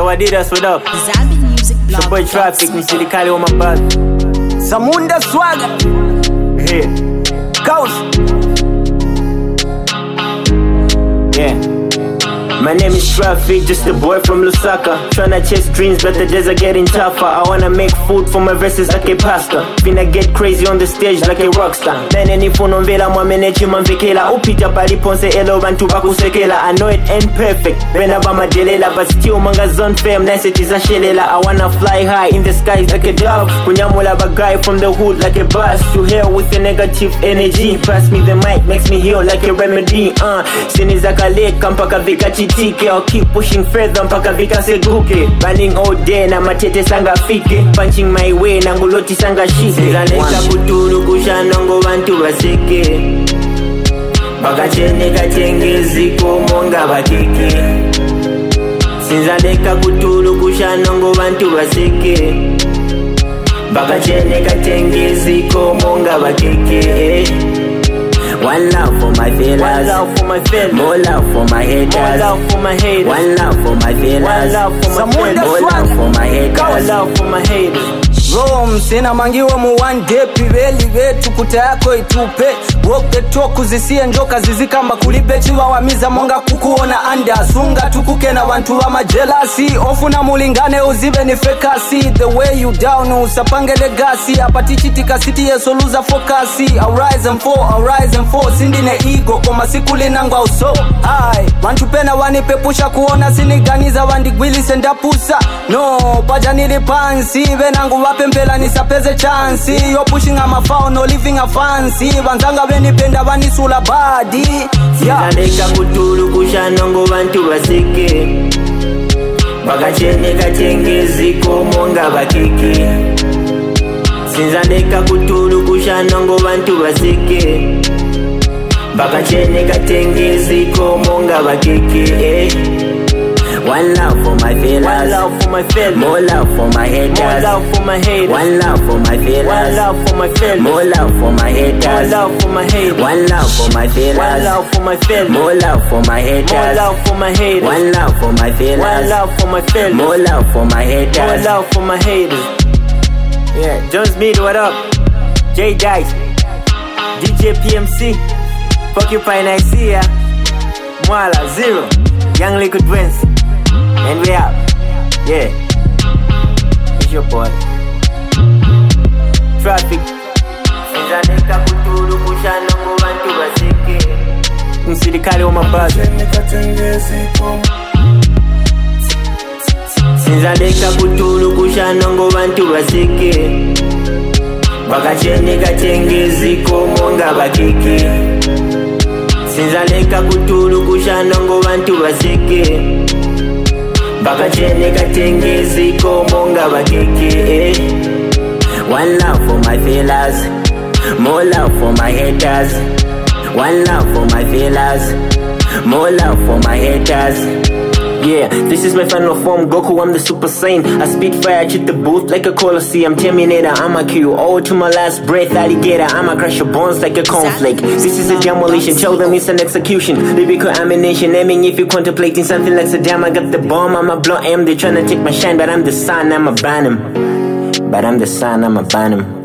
Adidas, what up? Zambi Music Blog. Boy Traffic, me see Kali on my bus. Samunda Swagger. Hey. Coast. Yeah. My name is Traffic, just a boy from Lusaka. Tryna chase dreams, but the days are getting tougher. I wanna make food for my verses like a pasta. Finna get crazy on the stage like a rockstar. Nene nifuno mvela mwamenechi mamvekela. Upita paliponse elo bantu bakusekela. I know it ain't perfect, bena bamadelela. But still manga zone fam, nice it is a shelela. I wanna fly high in the skies like a dove. Kunyamula bagay from the hood like a bus. To hell with the negative energy. Pass me the mic, makes me heal like a remedy. Sinizaka lake, mpaka vikachi. I'll keep pushing further mpaka vikaseguke. Running all day na matete sanga fike. Punching my way na nguloti sanga shike. Sinzaleka kutulu kushanongo bantu baseke. Bakachene kachengezi komonga bakeke. Sinzaleka kutulu kushanongo bantu baseke. Bakachene kachengezi komonga bakeke. One love for my fellas, one love for my fellas, more love for my haters, more love for my haters, one love for my fellas, one love for my fellas, more love for my haters, one love for my haters. Rome, sina mangiwa mu one day piveli vetu kuta yako itupe. Walk the talk uzisiye njoka zizikamba kulipe chiwa wamiza monga kukuona anda. Sunga tukuke na wantu wa majelasi. Ofu na mulingane uzibe ni fekasi. The way you down usapange legasi. Apatichitika city yeso luza fokasi. I'll rise and fall, sindine ego. Koma siku linangwa uso high. Wantu pena wanipepusha kuona siniganiza wandigwili sendapusa. No, paja nilipansi. Venangu wape mpela nisapeze chansi. You're pushing on my phone, no living a fancy. Vanzanga venipenda vanisula badi. Sinzaleka kutulu kushanongo bantu baseke. Bakachene kachengezi komonga bakeke. Sinzaleka kutulu kushanongo bantu baseke. Bakachene kachengezi komonga bakeke. One love for my fellas, one love for my fellas, more love for my haters, more love for my haters, one love for my fellas, one love for my fellas, more love for my haters, one love for my haters, one love for my fellas, one love for my fellas, more love for my haters, more love for my haters, one love for my fellas, one love for my fellas, more love for my haters, more love for my haters. Yeah, Jones Mead, what up? J Dice, DJ PMC, Porcupine Isia, Mwala Zero, Young Liquid Wins, and we out. Yeah, it's your boy Traffic. Sinzaleka kutulu kushanongo bantu baseke. Msidikali wa mabazi. Sinzaleka kutulu kushanongo bantu baseke. Bakachene kachengezi komonga bakeke. Sinzaleka kutulu kushanongo bantu baseke. Bakachene kachengezi komonga bakeke. One love for my fellas, more love for my haters, one love for my fellas, more love for my haters. Yeah, this is my final form, Goku, I'm the Super Saiyan. I spit fire, shoot the booth like a Colosseum. Terminator, I'ma kill you all to my last breath. Alligator, I'ma crush your bones like a cornflake. This is a demolition, tell them it's an execution. Lyrical ammunition, aiming if you're contemplating something like Saddam. I got the bomb, I'ma blow M. They tryna take my shine, but I'm the sun, I'ma ban him. But I'm the sun, I'ma ban him.